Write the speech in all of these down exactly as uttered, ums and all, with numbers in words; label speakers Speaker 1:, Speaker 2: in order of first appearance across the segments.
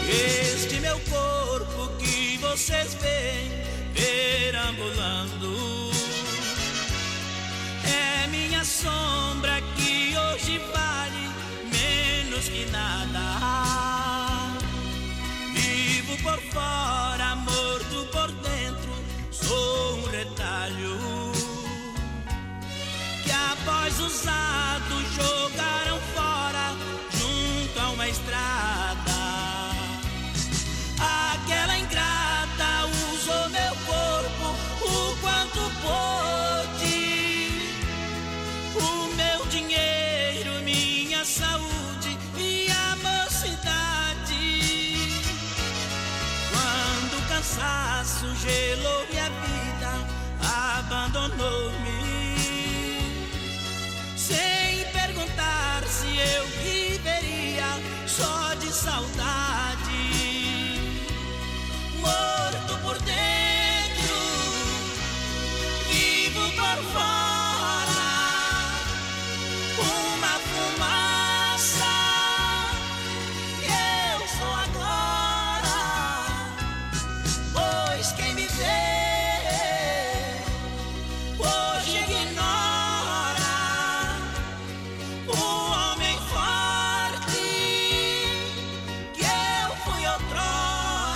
Speaker 1: Este meu corpo que vocês veem perambulando é minha sombra que hoje vale menos que nada. Vivo por fora, morto por dentro, sou um retalho que após usado jogaram fora junto a uma estrada. Aquela ingrata usou meu corpo o quanto pôde, o meu dinheiro, minha saúde e a mocidade. Quando o cansaço gelou minha vida, abandonou-me sem perguntar se eu viveria só de saudade. Morto por dentro, vivo por fora, uma fumaça que eu sou agora. Pois quem me vê hoje ignora o homem forte que eu fui outrora.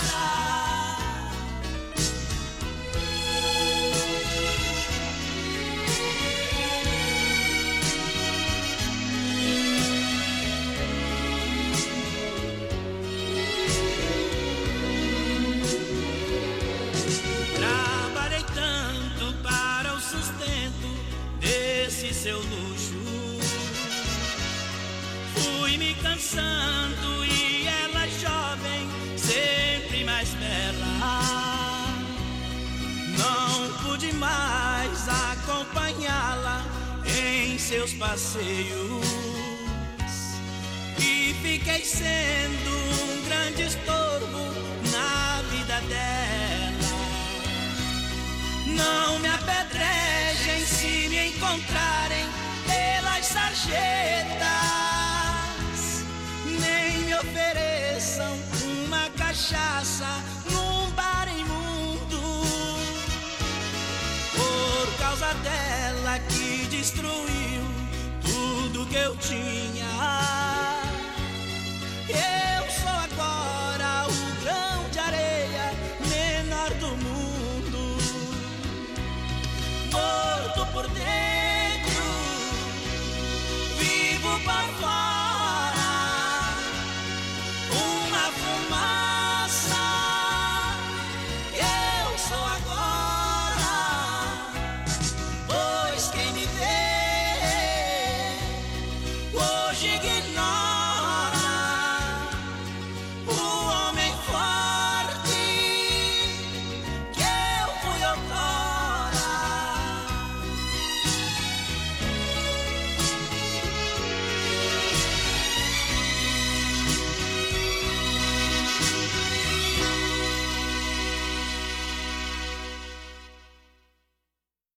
Speaker 1: Trabalhei tanto para o sustento desse seu luxo, fui me cansando e ela jovem, sempre mais bela. Não pude mais acompanhá-la em seus passeios e fiquei sendo um grande estorvo na vida dela. Não me apedrejem se me encontrarem pelas sarjetas, nem me ofereçam uma cachaça num bar imundo. Por causa dela que destruiu tudo que eu tinha, eu sou agora o grão de areia menor do mundo. Morto por dentro, vivo por fora, uma fumaça que eu sou agora. Pois quem me vê hoje